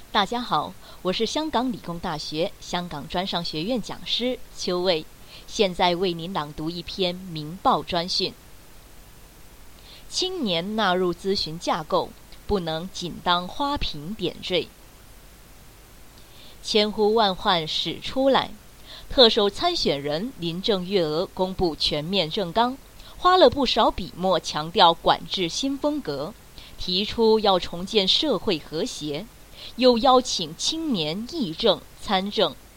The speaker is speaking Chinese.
大家好，我是香港理工大学香港专上学院讲师邱卫，现在为您朗读一篇明报专讯。青年纳入咨询架构，不能仅当花瓶点缀。千呼万唤始出来，特首参选人林郑月娥公布全面政纲，花了不少笔墨强调管制新风格，提出要重建社会和谐，又邀请青年议政、参政、